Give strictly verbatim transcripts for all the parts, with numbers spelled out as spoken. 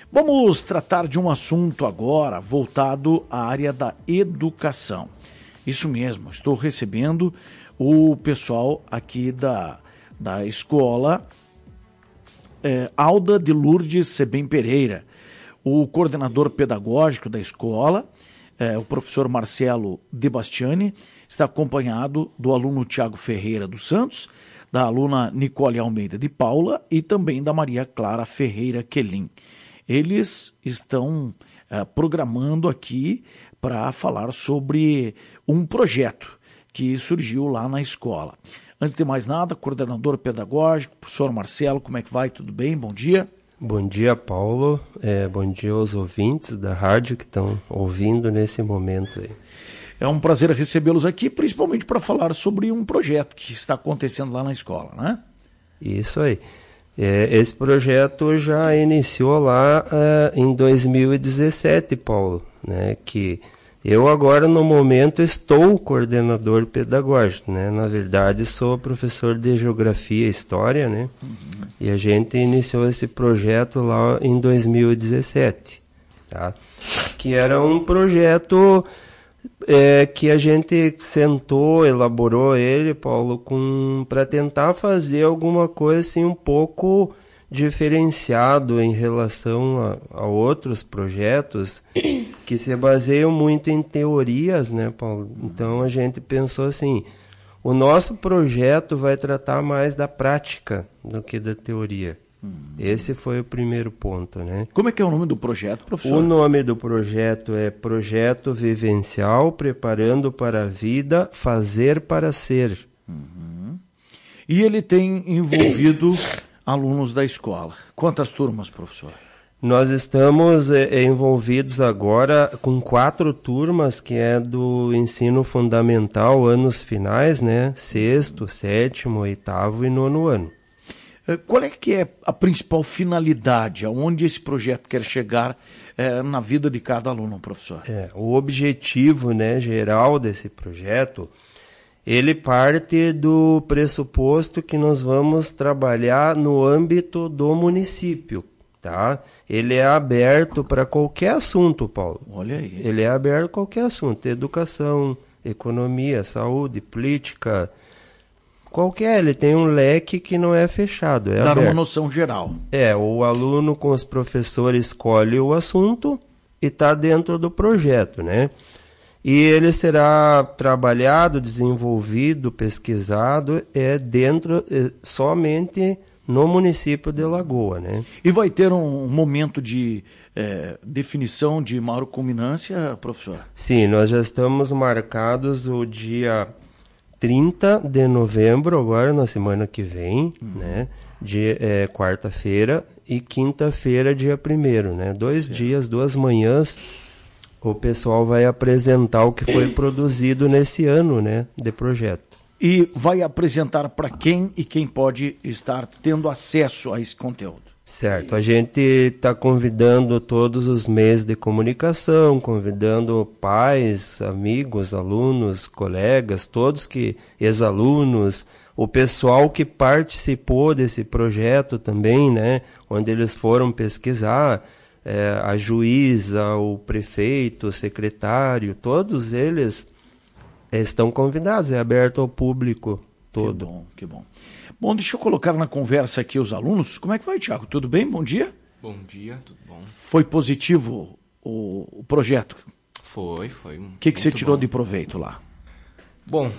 Vamos tratar de um assunto agora voltado à área da educação. Isso mesmo, estou recebendo o pessoal aqui da, da escola é, Alda de Lourdes Sebem Pereira, o coordenador pedagógico da escola, é, o professor Marcelo De Bastiani, está acompanhado do aluno Tiago Ferreira dos Santos, da aluna Nicole Almeida de Paula e também da Maria Clara Ferreira Quelim. Eles estão uh, programando aqui para falar sobre um projeto que surgiu lá na escola. Antes de mais nada, coordenador pedagógico, professor Marcelo, como é que vai? Tudo bem? Bom dia. Bom dia, Paulo. É, bom dia aos ouvintes da rádio que estão ouvindo nesse momento aí. É um prazer recebê-los aqui, principalmente para falar sobre um projeto que está acontecendo lá na escola, né? Isso aí. É, esse projeto já iniciou lá uh, em dois mil e dezessete, Paulo, né? Que eu agora, no momento, estou coordenador pedagógico, né? Na verdade, sou professor de Geografia e História, né? Uhum. E a gente iniciou esse projeto lá em dois mil e dezessete, tá? Que era um projeto... É, que a gente sentou, elaborou ele, Paulo, para tentar fazer alguma coisa assim um pouco diferenciado em relação a, a outros projetos que se baseiam muito em teorias, né, Paulo? Então a gente pensou assim, o nosso projeto vai tratar mais da prática do que da teoria. Hum. Esse foi o primeiro ponto, né? Como é que é o nome do projeto, professor? O nome do projeto é Projeto Vivencial Preparando para a Vida, Fazer para Ser. Uhum. E ele tem envolvido alunos da escola. Quantas turmas, professor? Nós estamos é, envolvidos agora com quatro turmas, que é do ensino fundamental, anos finais, né? Sexto, sétimo, oitavo e nono ano. Qual é que é a principal finalidade, aonde esse projeto quer chegar é, na vida de cada aluno, professor? É, o objetivo, né, geral desse projeto, ele parte do pressuposto que nós vamos trabalhar no âmbito do município, tá? Ele é aberto para qualquer assunto, Paulo. Olha aí. Ele é aberto a qualquer assunto, educação, economia, saúde, política... Qualquer, ele tem um leque que não é fechado, é Dar aberto. Uma noção geral. É, o aluno com os professores escolhe o assunto e está dentro do projeto, né? E ele será trabalhado, desenvolvido, pesquisado é dentro, é, somente no município de Lagoa, né? E vai ter um momento de é, definição de maior culminância, professor? Sim, nós já estamos marcados o dia... trinta de novembro, agora na semana que vem, uhum. né? De é, quarta-feira e quinta-feira, dia primeiro, né? Dois certo. dias, duas manhãs, o pessoal vai apresentar o que foi produzido nesse ano, né? De projeto. E vai apresentar para quem e quem pode estar tendo acesso a esse conteúdo? Certo, a gente está convidando todos os meios de comunicação, convidando pais, amigos, alunos, colegas, todos que, ex-alunos, o pessoal que participou desse projeto também, né, onde eles foram pesquisar, é, a juíza, o prefeito, o secretário, todos eles estão convidados, é aberto ao público todo. Que bom, que bom. Bom, deixa eu colocar na conversa aqui os alunos. Como é que vai, Tiago? Tudo bem? Bom dia. Bom dia, tudo bom. Foi positivo o, o projeto? Foi, foi. O que, que você tirou bom. de proveito lá? Bom,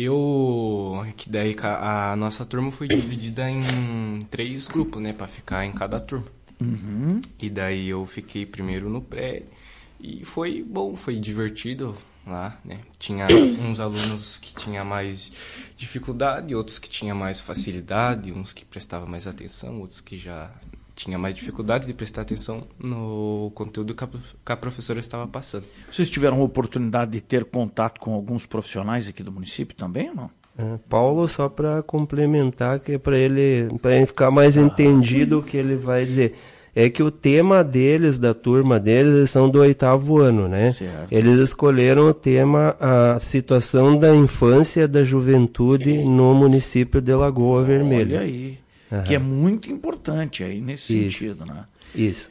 eu... que daí a nossa turma foi dividida em três grupos, né? Pra ficar em cada turma. Uhum. E daí eu fiquei primeiro no pré. E foi bom, foi divertido lá, né? Tinha uns alunos que tinham mais dificuldade, outros que tinham mais facilidade, uns que prestavam mais atenção, outros que já tinham mais dificuldade de prestar atenção no conteúdo que a, que a professora estava passando. Vocês tiveram a oportunidade de ter contato com alguns profissionais aqui do município também ou não? É, Paulo, só para complementar, que é para ele, para ele ficar mais ah, entendido o que ele vai dizer. É que o tema deles, da turma deles, eles são do oitavo ano, né? Certo. Eles escolheram o tema a situação da infância e da juventude no município de Lagoa Vermelha. Olha aí, uhum. que é muito importante aí nesse Isso. sentido, né? Isso.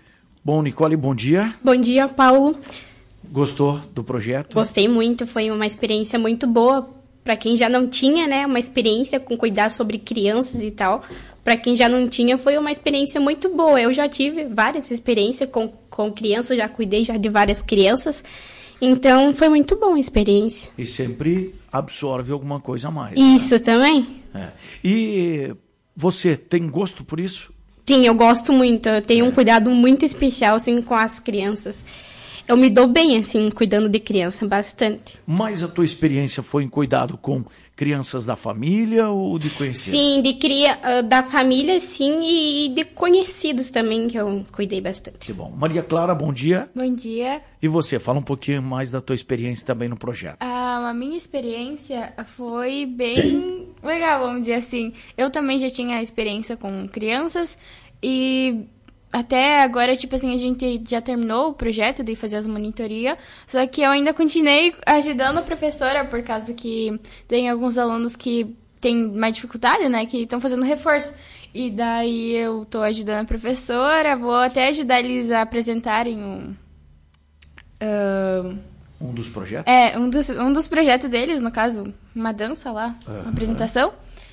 Bom, Nicole, bom dia. Bom dia, Paulo. Gostou do projeto? Gostei muito, foi uma experiência muito boa para quem já não tinha, né, uma experiência com cuidar sobre crianças e tal. Para quem já não tinha, foi uma experiência muito boa. Eu já tive várias experiências com, com crianças, já cuidei já de várias crianças. Então, foi muito bom a experiência. E sempre absorve alguma coisa a mais. Isso né? também. É. E você tem gosto por isso? Sim, eu gosto muito. Eu tenho é. um cuidado muito especial, assim, com as crianças. Eu me dou bem, assim, cuidando de criança, bastante. Mas a tua experiência foi em cuidado com crianças da família ou de conhecidos? Sim, de cria, da família, sim, e de conhecidos também, que eu cuidei bastante. Que bom. Maria Clara, bom dia. Bom dia. E você, fala um pouquinho mais da tua experiência também no projeto. Ah, a minha experiência foi bem legal, vamos dizer assim. Eu também já tinha experiência com crianças e... Até agora, tipo assim, a gente já terminou o projeto de fazer as monitorias, só que eu ainda continuei ajudando a professora, por causa que tem alguns alunos que têm mais dificuldade, né, que estão fazendo reforço. E daí eu tô ajudando a professora, vou até ajudar eles a apresentarem um... Uh, um dos projetos? É, um dos, um dos projetos deles, no caso, uma dança lá, uhum. uma apresentação.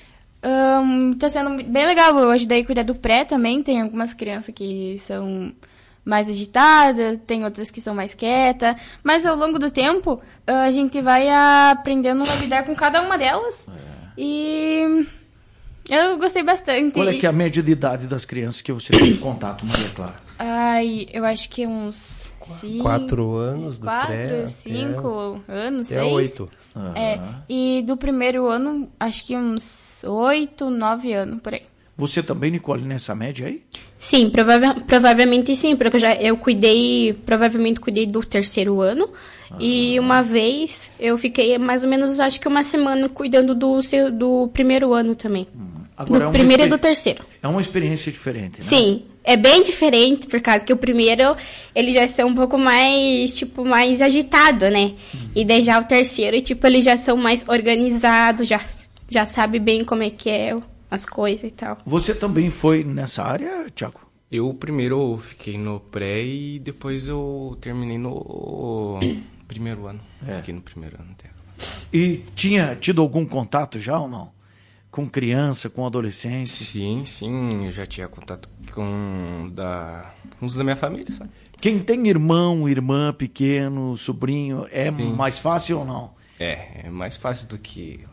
Um, tá sendo bem legal, eu ajudei a cuidar do pré também, tem algumas crianças que são mais agitadas, tem outras que são mais quietas, mas ao longo do tempo a gente vai aprendendo a lidar com cada uma delas é. E eu gostei bastante. Qual é que é a média de idade das crianças que você tem contato, Maria Clara? Ai, eu acho que uns cinco, quatro anos do quatro, pré, cinco é, anos, é seis. oito. Uhum. É, e do primeiro ano, acho que uns oito, nove anos, por aí. Você também, Nicole, nessa média aí? Sim, prova provavelmente sim, porque eu, já, eu cuidei, provavelmente cuidei do terceiro ano, uhum. E uma vez eu fiquei mais ou menos, acho que uma semana cuidando do, do primeiro ano também. Uhum. Agora, do é primeiro e do terceiro. É uma experiência diferente, né? Sim, é bem diferente, por causa que o primeiro, eles já são um pouco mais, tipo, mais agitado, né? Uhum. E daí já o terceiro, tipo, eles já são mais organizados, já, já sabe bem como é que é as coisas e tal. Você também foi nessa área, Thiago? Eu primeiro fiquei no pré e depois eu terminei no primeiro ano. É. Fiquei no primeiro ano até. E tinha tido algum contato já ou não? Com criança, com adolescente? Sim, sim, eu já tinha contato com da, uns da minha família, sabe? Quem tem irmão, irmã pequeno, sobrinho, é sim. mais fácil ou não? É, é mais fácil do que...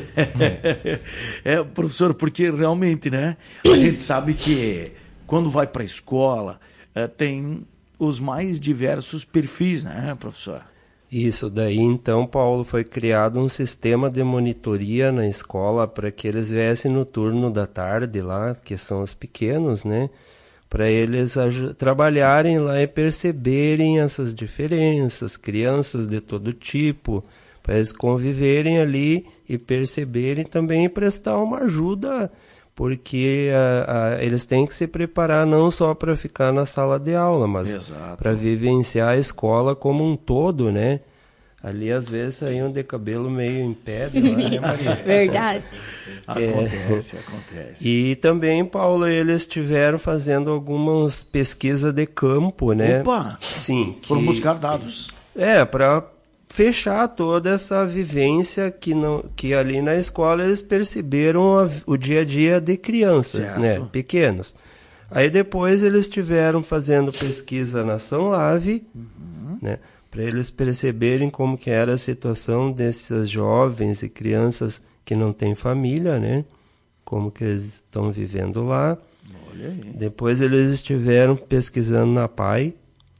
é. é, professor, porque realmente, né, a gente sabe que quando vai para a escola, é, tem os mais diversos perfis, né, professor? Isso daí, então, Paulo, foi criado um sistema de monitoria na escola para que eles viessem no turno da tarde lá, que são os pequenos, né? Para eles trabalharem lá e perceberem essas diferenças, crianças de todo tipo, para eles conviverem ali e perceberem também e prestar uma ajuda, porque a, a, eles têm que se preparar não só para ficar na sala de aula, mas para vivenciar a escola como um todo, né? Ali às vezes saíam de cabelo meio em pé, né, Maria? Verdade. Acontece, é. acontece. E também, Paulo, eles estiveram fazendo algumas pesquisas de campo, né? Opa! Sim. Que... Foram buscar dados. É, para fechar toda essa vivência que, não, que ali na escola eles perceberam a, o dia a dia de crianças, certo. Né, pequenos. Aí depois eles estiveram fazendo pesquisa na São Lave, uhum. né, para eles perceberem como que era a situação desses jovens e crianças que não têm família, né, como que eles estão vivendo lá. Olha aí. Depois eles estiveram pesquisando na P A I,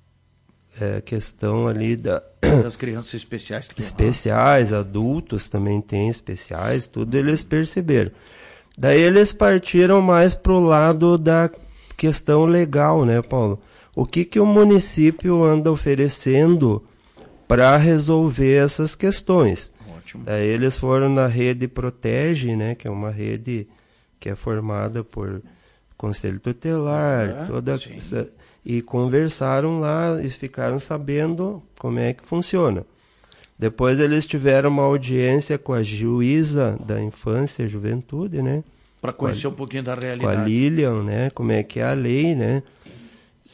é, questão ali da... das crianças especiais. Que especiais, adultos também tem especiais, tudo eles perceberam. Daí eles partiram mais para o lado da questão legal, né, Paulo? O que, que o município anda oferecendo para resolver essas questões? Ótimo. Daí eles foram na rede Protege, né, que é uma rede que é formada por Conselho Tutelar, é, toda essa... E conversaram lá e ficaram sabendo como é que funciona. Depois eles tiveram uma audiência com a juíza da infância e juventude, né? Para conhecer a, um pouquinho da realidade. Com a Lilian, né? Como é que é a lei, né?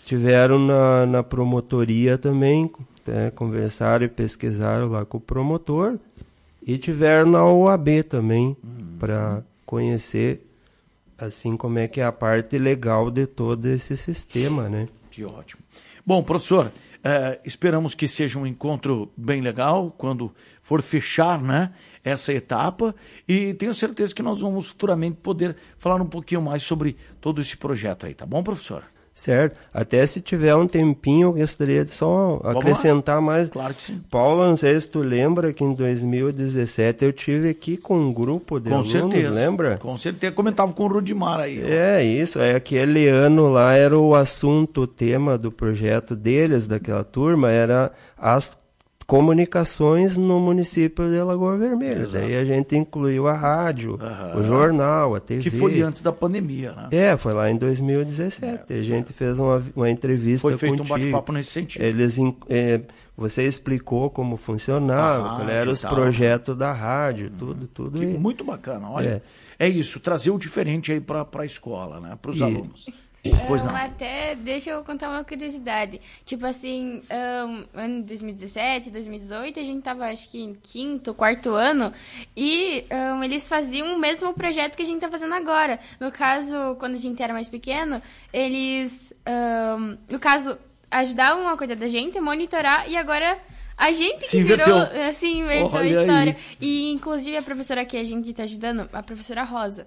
tiveram na, na promotoria também, né, conversaram e pesquisaram lá com o promotor, e tiveram na O A B também, uhum. para conhecer assim como é que é a parte legal de todo esse sistema, né? Que ótimo. Bom, professor, eh, esperamos que seja um encontro bem legal quando for fechar, né, essa etapa, e tenho certeza que nós vamos futuramente poder falar um pouquinho mais sobre todo esse projeto aí, tá bom, professor? Certo. Até se tiver um tempinho, eu gostaria de só Vamos acrescentar lá? mais. Claro que sim. Paulo, não sei se tu lembra que em dois mil e dezessete eu tive aqui com um grupo de com alunos, certeza. lembra? Com certeza. Comentava com o Rudimar aí. Ó. É, isso. É, aquele ano lá era o assunto, o tema do projeto deles, daquela turma, era as comunicações no município de Lagoa Vermelha. Exato. Daí a gente incluiu a rádio, uhum. o jornal, a T V. Que foi antes da pandemia, né? É, foi lá em dois mil e dezessete. É. A gente fez uma, uma entrevista foi feito contigo. um bate-papo nesse sentido. Eles, é, você explicou como funcionava, qual eram os projetos da rádio, hum. tudo, tudo. Que, e... Muito bacana, olha. É, é isso, trazer o diferente aí para a escola, né? Para os e... alunos. Pois não. Um, até, deixa eu contar uma curiosidade. Tipo assim, um, ano dois mil e dezessete, dois mil e dezoito, a gente tava, acho que em quinto, quarto ano, e um, eles faziam o mesmo projeto que a gente tá fazendo agora. No caso, quando a gente era mais pequeno, eles, um, no caso, ajudavam a cuidar da gente, monitorar, e agora... A gente Se que virou, inverteu. assim, inverteu Olha a história. Aí. E, inclusive, a professora que a gente tá ajudando, a professora Rosa,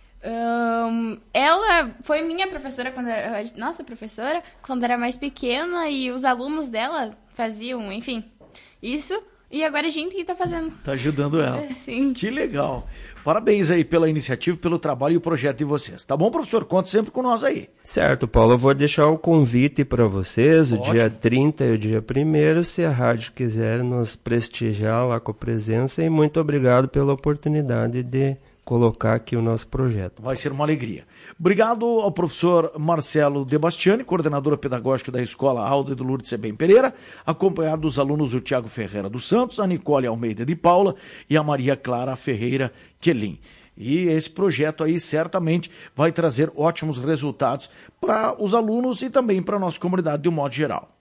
Um, ela foi minha professora quando era, nossa professora quando era mais pequena, e os alunos dela faziam, enfim, isso, e agora a gente que tá fazendo. Tá ajudando ela. É, sim. Que legal. Parabéns aí pela iniciativa, pelo trabalho e o projeto de vocês. Tá bom, professor? Conta sempre com nós aí. Certo, Paulo. Eu vou deixar o convite para vocês, Ótimo. o dia trinta e o dia primeiro, se a rádio quiser nos prestigiar lá com a presença, e muito obrigado pela oportunidade de colocar aqui o nosso projeto. Vai ser uma alegria. Obrigado ao professor Marcelo De Bastiani, coordenador pedagógico da Escola Aldo de Lourdes Sebem Pereira, acompanhado dos alunos o Tiago Ferreira dos Santos, a Nicole Almeida de Paula e a Maria Clara Ferreira Quelim. E esse projeto aí certamente vai trazer ótimos resultados para os alunos e também para a nossa comunidade de um modo geral.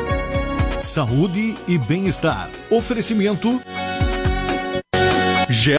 Saúde e bem-estar. Oferecimento... G